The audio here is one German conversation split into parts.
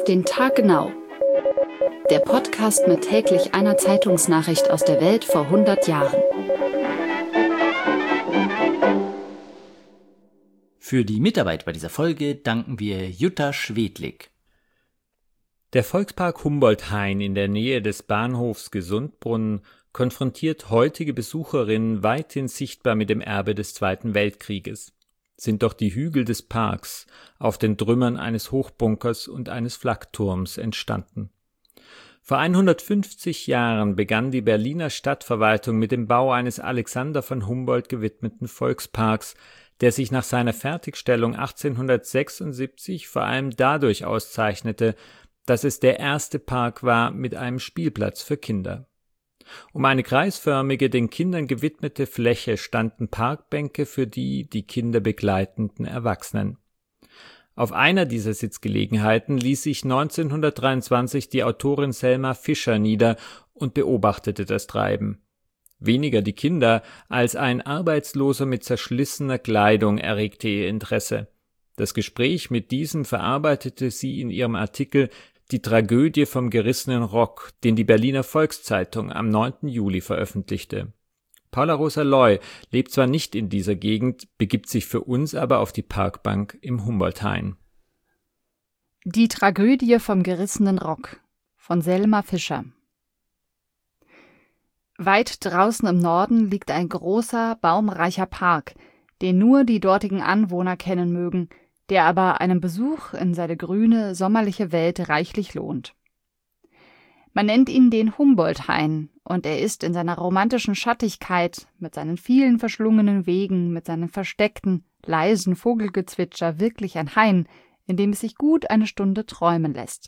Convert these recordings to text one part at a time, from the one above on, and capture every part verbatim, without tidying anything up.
Auf den Tag genau. Der Podcast mit täglich einer Zeitungsnachricht aus der Welt vor hundert Jahren. Für die Mitarbeit bei dieser Folge danken wir Jutta Schwedlik. Der Volkspark Humboldt-Hain in der Nähe des Bahnhofs Gesundbrunnen konfrontiert heutige Besucherinnen weithin sichtbar mit dem Erbe des Zweiten Weltkrieges. Sind doch die Hügel des Parks auf den Trümmern eines Hochbunkers und eines Flakturms entstanden. Vor hundertfünfzig Jahren begann die Berliner Stadtverwaltung mit dem Bau eines Alexander von Humboldt gewidmeten Volksparks, der sich nach seiner Fertigstellung achtzehnhundertsechsundsiebzig vor allem dadurch auszeichnete, dass es der erste Park war mit einem Spielplatz für Kinder. Um eine kreisförmige, den Kindern gewidmete Fläche standen Parkbänke für die die Kinder begleitenden Erwachsenen. Auf einer dieser Sitzgelegenheiten ließ sich neunzehnhundertdreiundzwanzig die Autorin Selma Fischer nieder und beobachtete das Treiben. Weniger die Kinder als ein Arbeitsloser mit zerschlissener Kleidung erregte ihr Interesse. Das Gespräch mit diesem verarbeitete sie in ihrem Artikel Die Tragödie vom gerissenen Rock, den die Berliner Volkszeitung am neunten Juli veröffentlichte. Paula Rosa Loy lebt zwar nicht in dieser Gegend, begibt sich für uns aber auf die Parkbank im Humboldt-Hain. Die Tragödie vom gerissenen Rock von Selma Fischer. Weit draußen im Norden liegt ein großer, baumreicher Park, den nur die dortigen Anwohner kennen mögen, der aber einen Besuch in seine grüne, sommerliche Welt reichlich lohnt. Man nennt ihn den Humboldt-Hain, und er ist in seiner romantischen Schattigkeit, mit seinen vielen verschlungenen Wegen, mit seinem versteckten, leisen Vogelgezwitscher wirklich ein Hain, in dem es sich gut eine Stunde träumen lässt.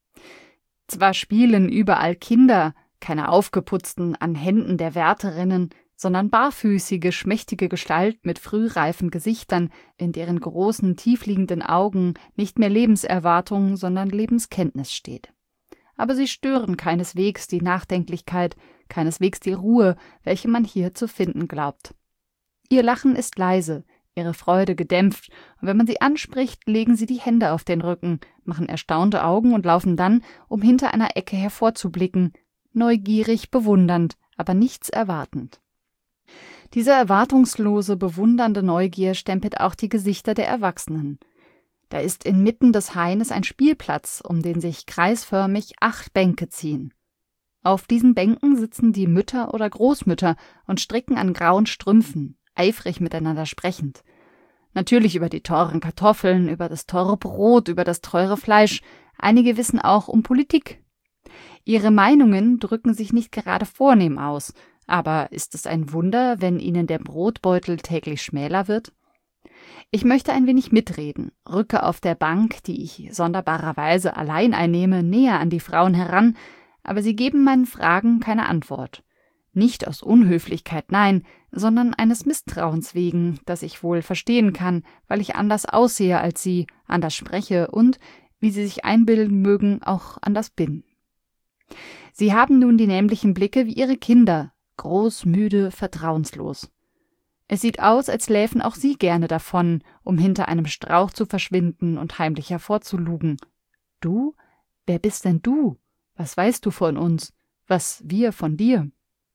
Zwar spielen überall Kinder, keine aufgeputzten an Händen der Wärterinnen, sondern barfüßige, schmächtige Gestalt mit frühreifen Gesichtern, in deren großen, tiefliegenden Augen nicht mehr Lebenserwartung, sondern Lebenskenntnis steht. Aber sie stören keineswegs die Nachdenklichkeit, keineswegs die Ruhe, welche man hier zu finden glaubt. Ihr Lachen ist leise, ihre Freude gedämpft, und wenn man sie anspricht, legen sie die Hände auf den Rücken, machen erstaunte Augen und laufen dann, um hinter einer Ecke hervorzublicken, neugierig, bewundernd, aber nichts erwartend. Diese erwartungslose, bewundernde Neugier stempelt auch die Gesichter der Erwachsenen. Da ist inmitten des Haines ein Spielplatz, um den sich kreisförmig acht Bänke ziehen. Auf diesen Bänken sitzen die Mütter oder Großmütter und stricken an grauen Strümpfen, eifrig miteinander sprechend. Natürlich über die teuren Kartoffeln, über das teure Brot, über das teure Fleisch. Einige wissen auch um Politik. Ihre Meinungen drücken sich nicht gerade vornehm aus. Aber ist es ein Wunder, wenn ihnen der Brotbeutel täglich schmäler wird? Ich möchte ein wenig mitreden, rücke auf der Bank, die ich sonderbarerweise allein einnehme, näher an die Frauen heran, aber sie geben meinen Fragen keine Antwort. Nicht aus Unhöflichkeit, nein, sondern eines Misstrauens wegen, das ich wohl verstehen kann, weil ich anders aussehe als sie, anders spreche und, wie sie sich einbilden mögen, auch anders bin. Sie haben nun die nämlichen Blicke wie ihre Kinder, groß, müde, vertrauenslos. Es sieht aus, als läfen auch sie gerne davon, um hinter einem Strauch zu verschwinden und heimlich hervorzulugen. Du? Wer bist denn du? Was weißt du von uns? Was wir von dir?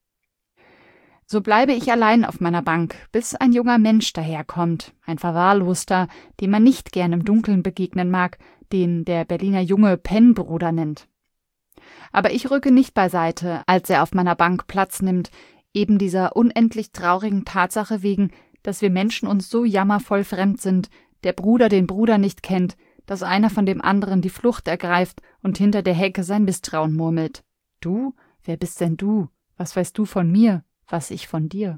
So bleibe ich allein auf meiner Bank, bis ein junger Mensch daherkommt, ein Verwahrloster, dem man nicht gern im Dunkeln begegnen mag, den der Berliner Junge Pennbruder nennt. Aber ich rücke nicht beiseite, als er auf meiner Bank Platz nimmt, eben dieser unendlich traurigen Tatsache wegen, dass wir Menschen uns so jammervoll fremd sind, der Bruder den Bruder nicht kennt, dass einer von dem anderen die Flucht ergreift und hinter der Hecke sein Misstrauen murmelt. Du? Wer bist denn du? Was weißt du von mir? Was ich von dir?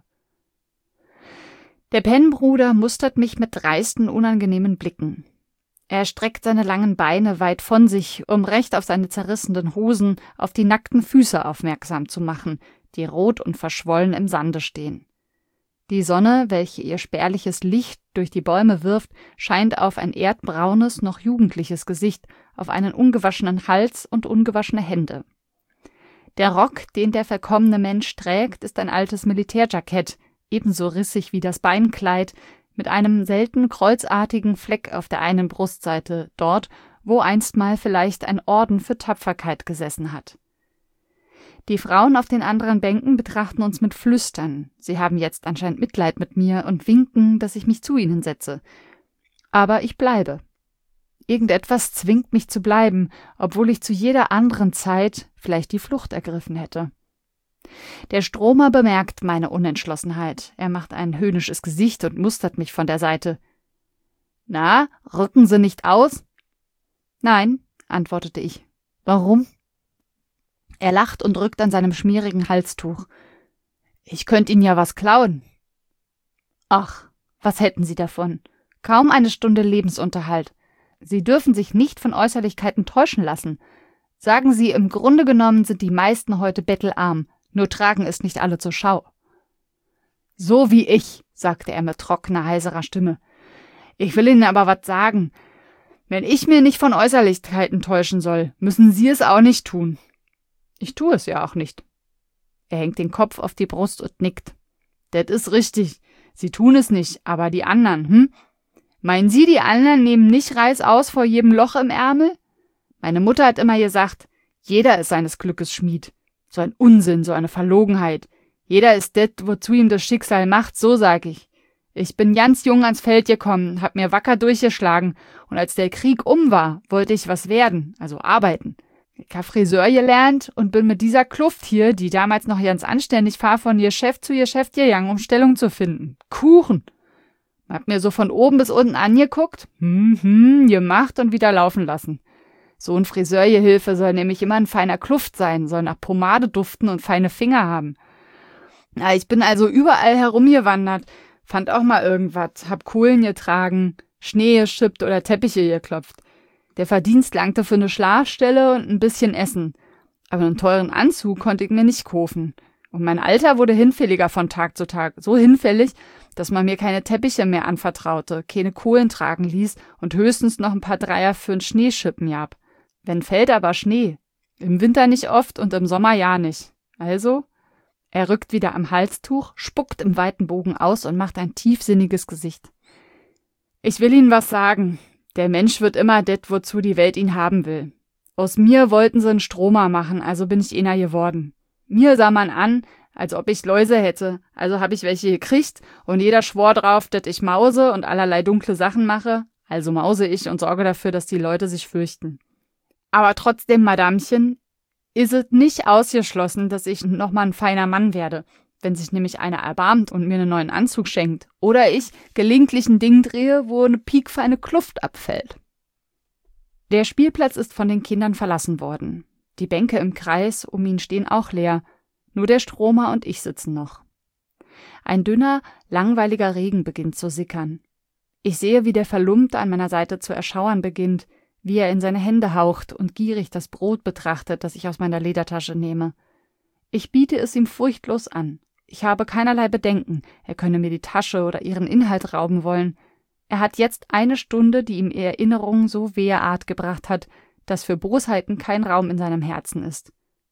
Der Pennbruder mustert mich mit dreisten, unangenehmen Blicken. Er streckt seine langen Beine weit von sich, um recht auf seine zerrissenen Hosen, auf die nackten Füße aufmerksam zu machen, die rot und verschwollen im Sande stehen. Die Sonne, welche ihr spärliches Licht durch die Bäume wirft, scheint auf ein erdbraunes, noch jugendliches Gesicht, auf einen ungewaschenen Hals und ungewaschene Hände. Der Rock, den der verkommene Mensch trägt, ist ein altes Militärjackett, ebenso rissig wie das Beinkleid, mit einem selten kreuzartigen Fleck auf der einen Brustseite, dort, wo einstmal vielleicht ein Orden für Tapferkeit gesessen hat. Die Frauen auf den anderen Bänken betrachten uns mit Flüstern. Sie haben jetzt anscheinend Mitleid mit mir und winken, dass ich mich zu ihnen setze. Aber ich bleibe. Irgendetwas zwingt mich zu bleiben, obwohl ich zu jeder anderen Zeit vielleicht die Flucht ergriffen hätte. Der Stromer bemerkt meine Unentschlossenheit. Er macht ein höhnisches Gesicht und mustert mich von der Seite. »Na, rücken Sie nicht aus?« »Nein«, antwortete ich. »Warum?« Er lacht und rückt an seinem schmierigen Halstuch. »Ich könnte Ihnen ja was klauen.« »Ach, was hätten Sie davon? Kaum eine Stunde Lebensunterhalt. Sie dürfen sich nicht von Äußerlichkeiten täuschen lassen. Sagen Sie, im Grunde genommen sind die meisten heute bettelarm, nur tragen es nicht alle zur Schau.« »So wie ich«, sagte er mit trockener, heiserer Stimme. »Ich will Ihnen aber was sagen. Wenn ich mir nicht von Äußerlichkeiten täuschen soll, müssen Sie es auch nicht tun.« »Ich tue es ja auch nicht.« Er hängt den Kopf auf die Brust und nickt. »Das ist richtig. Sie tun es nicht, aber die anderen, hm? Meinen Sie, die anderen nehmen nicht reißaus vor jedem Loch im Ärmel? Meine Mutter hat immer gesagt, jeder ist seines Glückes Schmied. So ein Unsinn, so eine Verlogenheit. Jeder ist det, wozu ihm das Schicksal macht, so sag ich. Ich bin ganz jung ans Feld gekommen, hab mir wacker durchgeschlagen und als der Krieg um war, wollte ich was werden, also arbeiten. Ich hab Friseur gelernt und bin mit dieser Kluft hier, die damals noch ganz anständig war, von Geschäft zu Geschäft gegangen, um Stellung zu finden. Kuchen. Hab mir so von oben bis unten angeguckt, hm, hm, gemacht und wieder laufen lassen. So ein Friseurgehilfe soll nämlich immer ein feiner Kluft sein, soll nach Pomade duften und feine Finger haben. Na, ich bin also überall herumgewandert, fand auch mal irgendwas, hab Kohlen getragen, Schnee geschippt oder Teppiche geklopft. Der Verdienst langte für eine Schlafstelle und ein bisschen Essen. Aber einen teuren Anzug konnte ich mir nicht kaufen. Und mein Alter wurde hinfälliger von Tag zu Tag. So hinfällig, dass man mir keine Teppiche mehr anvertraute, keine Kohlen tragen ließ und höchstens noch ein paar Dreier für ein Schneeschippen gab. Wenn fällt aber Schnee. Im Winter nicht oft und im Sommer ja nicht. Also, er rückt wieder am Halstuch, spuckt im weiten Bogen aus und macht ein tiefsinniges Gesicht. Ich will Ihnen was sagen. Der Mensch wird immer det, wozu die Welt ihn haben will. Aus mir wollten sie einen Stromer machen, also bin ich einer geworden. Mir sah man an, als ob ich Läuse hätte, also habe ich welche gekriegt und jeder schwor drauf, dass ich mause und allerlei dunkle Sachen mache, also mause ich und sorge dafür, dass die Leute sich fürchten. Aber trotzdem, Madamchen, ist es nicht ausgeschlossen, dass ich nochmal ein feiner Mann werde, wenn sich nämlich einer erbarmt und mir einen neuen Anzug schenkt. Oder ich gelegentlich ein Ding drehe, wo eine piekfeine Kluft abfällt. Der Spielplatz ist von den Kindern verlassen worden. Die Bänke im Kreis um ihn stehen auch leer. Nur der Stromer und ich sitzen noch. Ein dünner, langweiliger Regen beginnt zu sickern. Ich sehe, wie der Verlumpte an meiner Seite zu erschauern beginnt, wie er in seine Hände haucht und gierig das Brot betrachtet, das ich aus meiner Ledertasche nehme. Ich biete es ihm furchtlos an. Ich habe keinerlei Bedenken, er könne mir die Tasche oder ihren Inhalt rauben wollen. Er hat jetzt eine Stunde, die ihm Erinnerung so wehe Art gebracht hat, dass für Bosheiten kein Raum in seinem Herzen ist.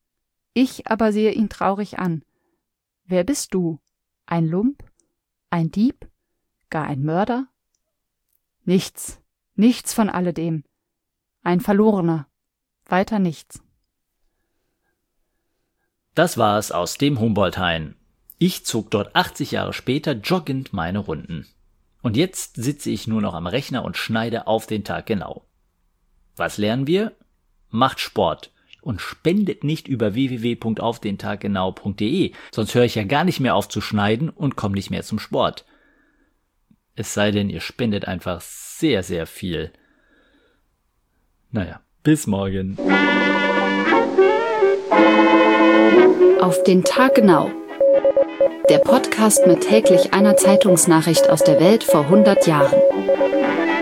Ich aber sehe ihn traurig an. Wer bist du? Ein Lump? Ein Dieb? Gar ein Mörder? Nichts, nichts von alledem. Ein Verlorener. Weiter nichts. Das war es aus dem Humboldt-Hain. Ich zog dort achtzig Jahre später joggend meine Runden. Und jetzt sitze ich nur noch am Rechner und schneide auf den Tag genau. Was lernen wir? Macht Sport und spendet nicht über w w w punkt auf den tag genau punkt d e, sonst höre ich ja gar nicht mehr auf zu schneiden und komme nicht mehr zum Sport. Es sei denn, ihr spendet einfach sehr, sehr viel. Naja, bis morgen. Auf den Tag genau. Der Podcast mit täglich einer Zeitungsnachricht aus der Welt vor hundert Jahren.